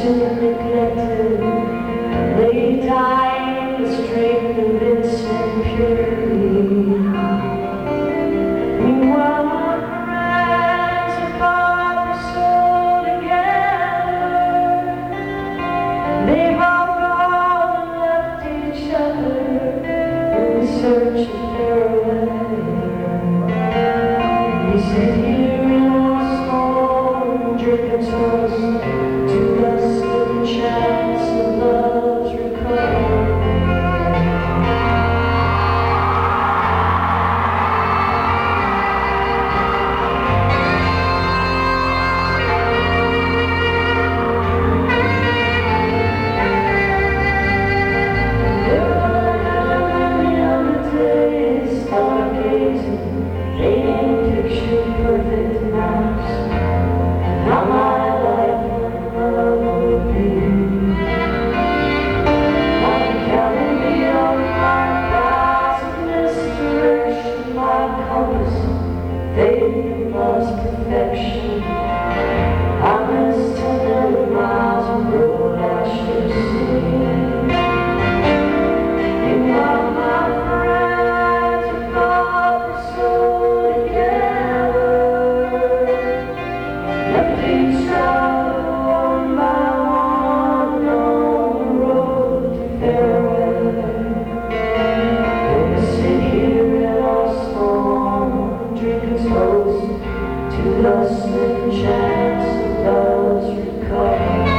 and neglected, they die in the strength of innocent purity. Meanwhile, my friends have bought their soul together. They've all gone and left each other in search of farewell. We sit here in our small drinking toast to dust and chance of love's recovery. They lost perfection. I missed 100 miles of road I should have seen. Meanwhile, my friends have got their soul together. Left each other one by one on the road to farewell. We sit here in our small drinking toast to dust and chance of love's recovery.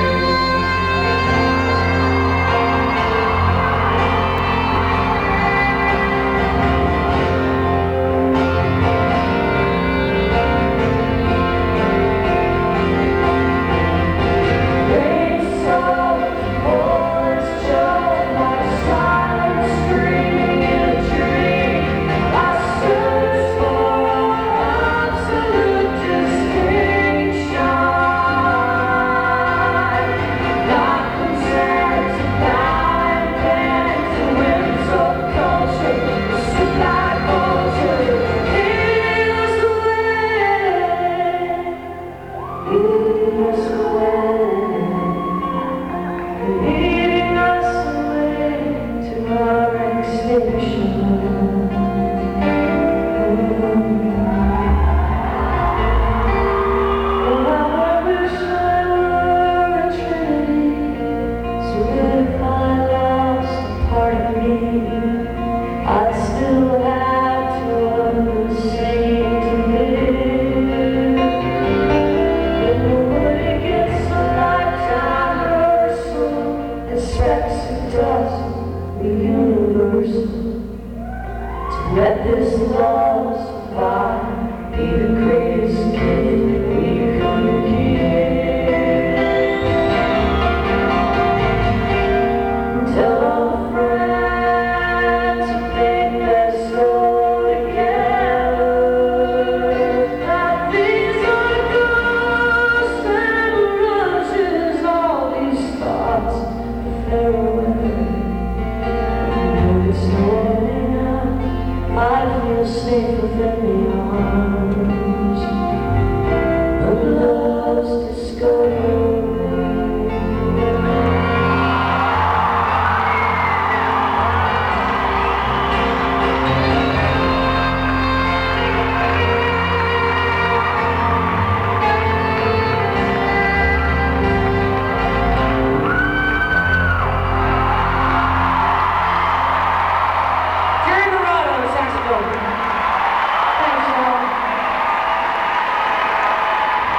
Leading us away to our extinction. Oh, how I wish I were a trinity, so that if I lost a part of me, I'd still have two others saying to live. But nobody gets a lifetime respects it does the universe. To let this love survive, be the greatest kid we could give. Tell all the friends who think they're so together that these are ghosts and rushes, all these thoughts. It's morning now, I feel safe within me.